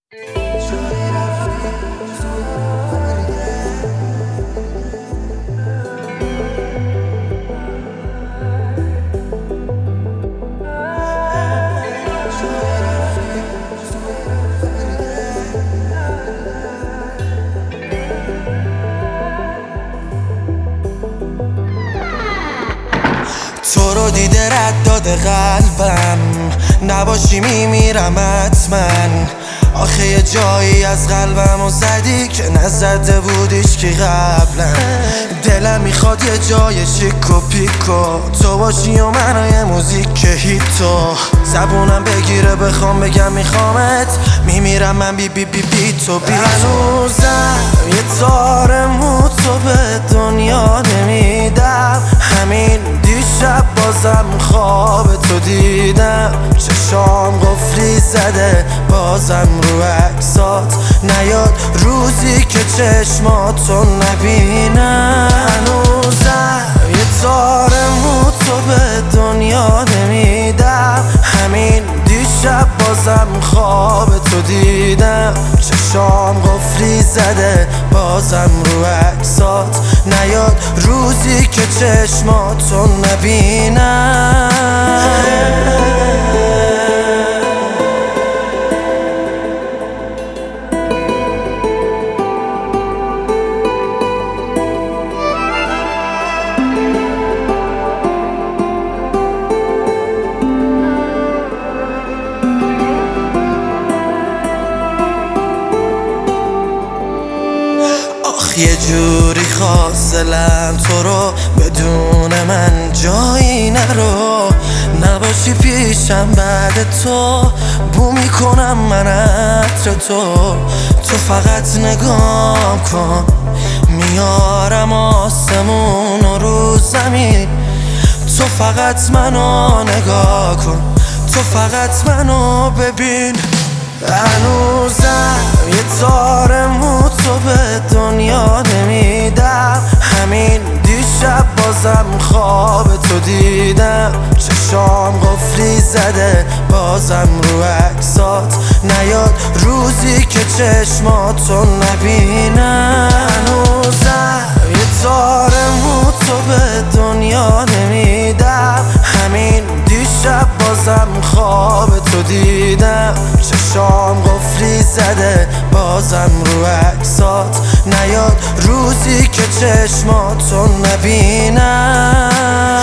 تو رو دیده رد داده قلبم، نباشی میمیرم حتما. آخه یه جایی از قلبمو زدی که نزده بودیش که قبلا. دلم میخواد یه جای شیک و پیکو تو باشی و منو یه موزیک هیتو زبونم بگیره بخوام بگم میخوامت، میمیرم من بی بی بی بی تو بی تو. هنوزم یه تار مو تو به دنیا نمیدم، همین دیشب بازم خواب تو دیدم. چشام قفلی زده بازم رو عکسات نیاد روزی که چشماتو نبینم. هنوزم یه تار مو تو به دنیا نمیدم، همین دیشب بازم خواب تو دیدم. چشام قفلی زده بازم رو عکسات نیاد روزی که چشماتو نبینم. یه جوری خواست دلم تو رو بدون من جایی نرو، نباشی پیشم بعد تو بو میکنم من عطر تو فقط نگاه کن میارم آسمون رو زمین. تو فقط منو نگاه کن، تو فقط منو ببین. هنوزم یه تار مو تو به دنیا نمیدم، همین دیشب بازم خواب تو دیدم. چشام قفلی زده بازم رو عکسات نیاد روزی که چشماتو نبینم. هنوزم یه تار مو تو به دنیا نمیدم، همین دیشب بازم خواب تو دیدم. چشام قفلی زده بازم رو عکسات نیاد روزی که چشماتو نبینم.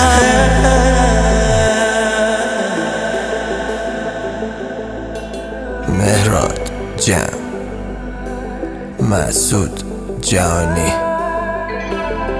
مهراد جمع، مسعود جهانی.